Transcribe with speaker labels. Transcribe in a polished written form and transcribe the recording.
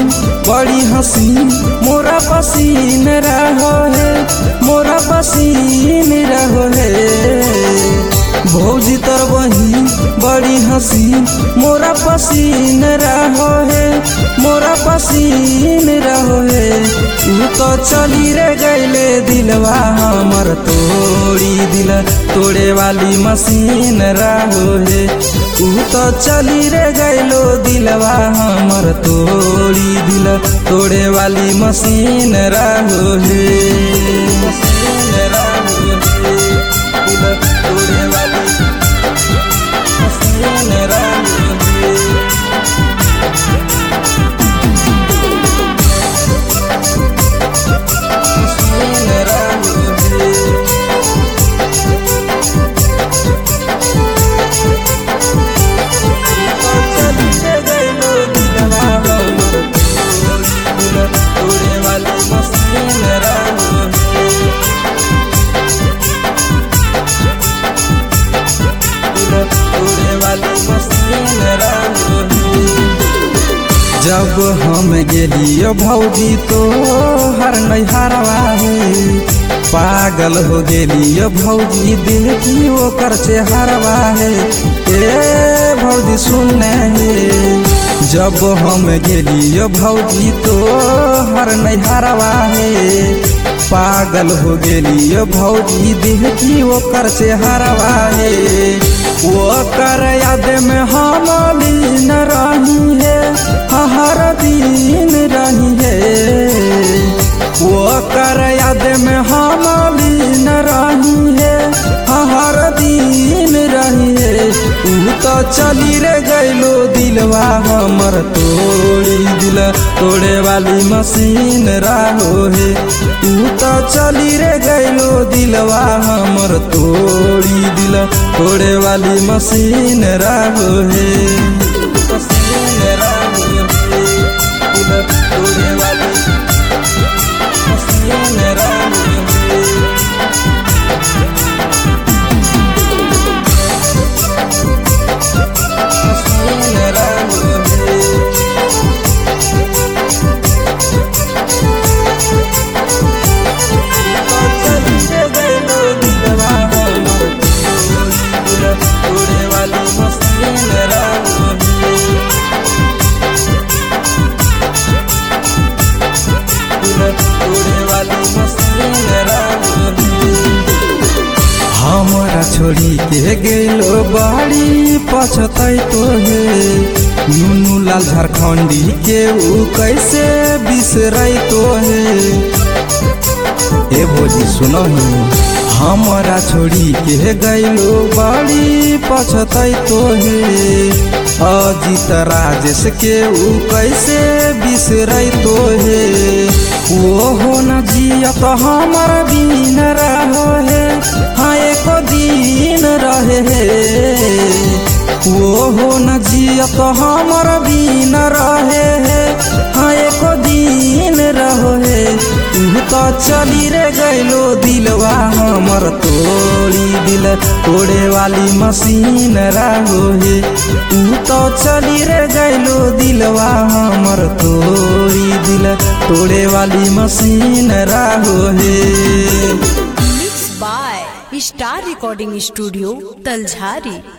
Speaker 1: बड़ी हसीन मोरा पसीन रहो है, मोरा पसीन रहो है। भौजी तर वही बड़ी हसीन मोरा पसीन रहो है, मोरा पसीन रहो है। तू तो चली रे गईले दिलवा हमर तोड़ी, दिल तोड़े वाली मशीन रहो है। तू तो चली रे गईलो दिलवा हमर तोड़ी, दिल तोड़े वाली मशीन रहो है। मशीन रहो है, दिल तोड़े वाली मशीन रहो है। मशीन रहो है। जब हम गेलियो भौजी तो हर नैहरवा है, पागल हो गेलियो भौजी देखी ओकर चेहरवा है। ए भौजी सुनने है, जब हम गेलियो भौजी तो हर नैहरवा है, पागल हो गेलियो भौजी देखी ओकर चेहरवा है। ओकर याद में हम लीन रही है, हर दिन रही है। ओकर याद में हम लीन रही है, हर दिन रही है। तू तो चली रे गईलो दिलवा हमर तोड़ी, दिल तोड़े वाली मशीन रहो है। तू तो चली रे गईलो दिलवा हमर तोड़ी, दिल तोड़े वाली मशीन रहो है। मशीन रहो है, दिल तोड़े वाली मशीन रहो है। मशीन रहो है। हमरा छोड़ी के गेलो बड़ी पछतई तो है, नुनू लाल झारखंडी के ऊ कैसे बिसरई तो है। ए भौजी सुनो हमरा छोड़ी के गईलो बड़ी पछतई तो है, अजीत राजेश के ऊ कैसे बिसरई तो है। ओहो न जिया तो हमर बिन रहो है, हाँ एको दिन रहे है। ओहो न जिया तो हमर बिन रहे है, हाँ एको दिन रहो है। तू तो चली रे गईलो दिलवा हमर तोड़ी, दिल तोड़े वाली मशीन रहो है। तू तो चली रे गईलो दिलवा हमर तोड़ी, दिल तोड़े वाली मशीन रहो है।
Speaker 2: Mix by star recording studio तलझारी।